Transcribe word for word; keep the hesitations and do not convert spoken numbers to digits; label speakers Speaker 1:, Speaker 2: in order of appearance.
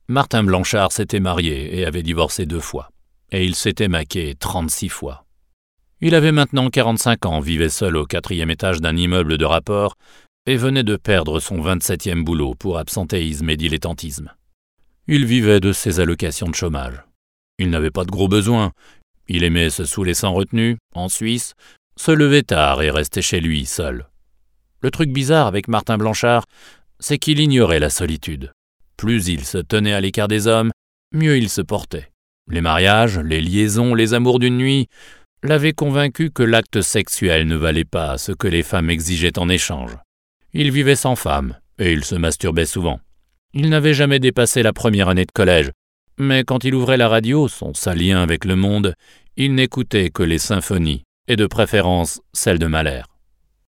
Speaker 1: Martin Blanchard s'était marié et avait divorcé deux fois, et il s'était maqué trente-six fois. Il avait maintenant quarante-cinq ans, vivait seul au quatrième étage d'un immeuble de rapport et venait de perdre son vingt-septième boulot pour absentéisme et dilettantisme. Il vivait de ses allocations de chômage. Il n'avait pas de gros besoins. Il aimait se saouler sans retenue, en Suisse, se lever tard et rester chez lui, seul. Le truc bizarre avec Martin Blanchard, c'est qu'il ignorait la solitude. Plus il se tenait à l'écart des hommes, mieux il se portait. Les mariages, les liaisons, les amours d'une nuit l'avaient convaincu que l'acte sexuel ne valait pas ce que les femmes exigeaient en échange. Il vivait sans femme, et il se masturbait souvent. Il n'avait jamais dépassé la première année de collège, mais quand il ouvrait la radio, son seul lien avec le monde, il n'écoutait que les symphonies, et de préférence celles de Mahler.